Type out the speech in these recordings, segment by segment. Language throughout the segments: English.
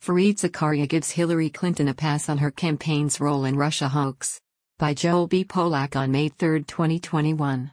Fareed Zakaria gives Hillary Clinton a pass on her campaign's role in Russia hoax. By Joel B. Polak on May 3, 2021.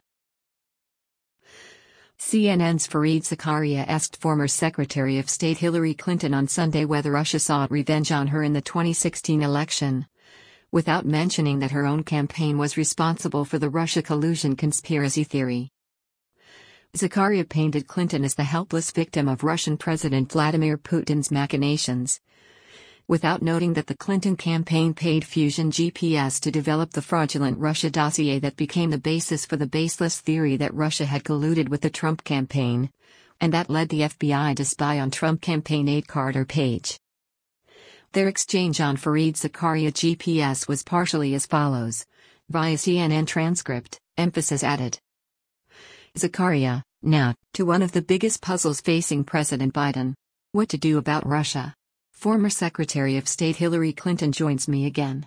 CNN's Fareed Zakaria asked former Secretary of State Hillary Clinton on Sunday whether Russia sought revenge on her in the 2016 election, without mentioning that her own campaign was responsible for the Russia collusion conspiracy theory. Zakaria painted Clinton as the helpless victim of Russian President Vladimir Putin's machinations, without noting that the Clinton campaign paid Fusion GPS to develop the fraudulent Russia dossier that became the basis for the baseless theory that Russia had colluded with the Trump campaign, and that led the FBI to spy on Trump campaign aide Carter Page. Their exchange on Fareed Zakaria GPS was partially as follows. Via CNN transcript, emphasis added. Zakaria, now, to one of the biggest puzzles facing President Biden. What to do about Russia? Former Secretary of State Hillary Clinton joins me again.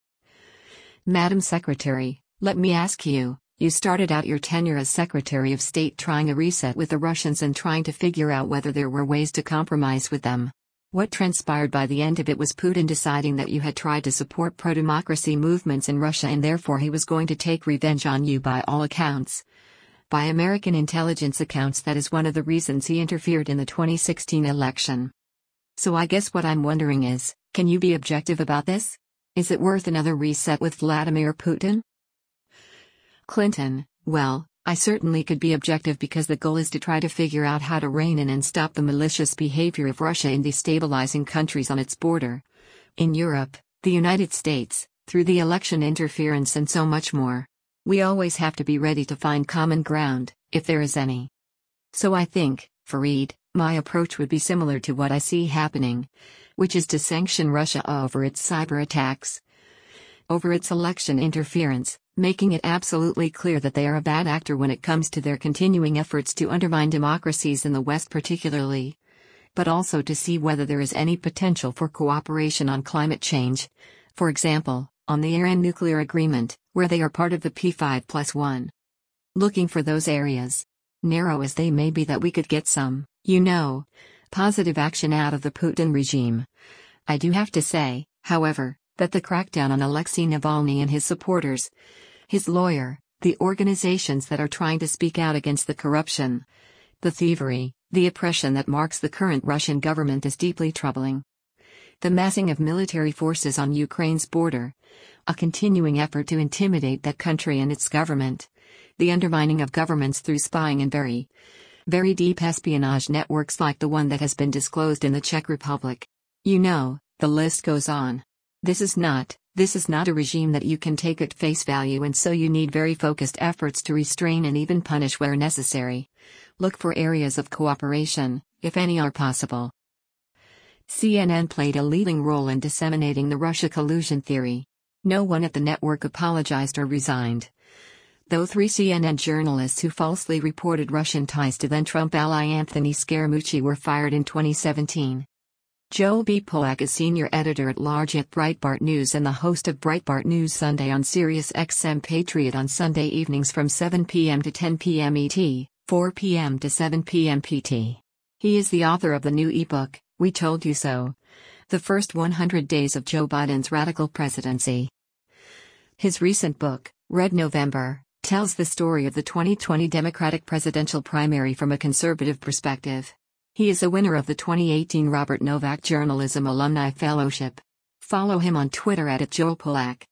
Madam Secretary, let me ask you, you started out your tenure as Secretary of State trying a reset with the Russians and trying to figure out whether there were ways to compromise with them. What transpired by the end of it was Putin deciding that you had tried to support pro-democracy movements in Russia and therefore he was going to take revenge on you by all accounts. By American intelligence accounts, that is one of the reasons he interfered in the 2016 election. So I guess what I'm wondering is, can you be objective about this? Is it worth another reset with Vladimir Putin? Clinton, well, I certainly could be objective because the goal is to try to figure out how to rein in and stop the malicious behavior of Russia in destabilizing countries on its border. In Europe, the United States, through the election interference and so much more. We always have to be ready to find common ground, if there is any. So I think, Fareed, my approach would be similar to what I see happening, which is to sanction Russia over its cyber attacks, over its election interference, making it absolutely clear that they are a bad actor when it comes to their continuing efforts to undermine democracies in the West particularly, but also to see whether there is any potential for cooperation on climate change, for example, on the Iran nuclear agreement, where they are part of the P5+1. Looking for those areas, narrow as they may be, that we could get some, positive action out of the Putin regime. I do have to say, however, that the crackdown on Alexei Navalny and his supporters, his lawyer, the organizations that are trying to speak out against the corruption, the thievery, the oppression that marks the current Russian government is deeply troubling. The massing of military forces on Ukraine's border, a continuing effort to intimidate that country and its government, the undermining of governments through spying and very deep espionage networks like the one that has been disclosed in the Czech Republic. The list goes on. This is not a regime that you can take at face value, and so you need very focused efforts to restrain and even punish where necessary. Look for areas of cooperation, if any are possible. CNN played a leading role in disseminating the Russia collusion theory. No one at the network apologized or resigned, though 3 CNN journalists who falsely reported Russian ties to then-Trump ally Anthony Scaramucci were fired in 2017. Joel B. Polak is senior editor-at-large at Breitbart News and the host of Breitbart News Sunday on Sirius XM Patriot on Sunday evenings from 7 p.m. to 10 p.m. ET, 4 p.m. to 7 p.m. PT. He is the author of the new ebook, We Told You So: The First 100 Days of Joe Biden's Radical Presidency. His recent book, Red November, tells the story of the 2020 Democratic presidential primary from a conservative perspective. He is a winner of the 2018 Robert Novak Journalism Alumni Fellowship. Follow him on Twitter @JoelPolak.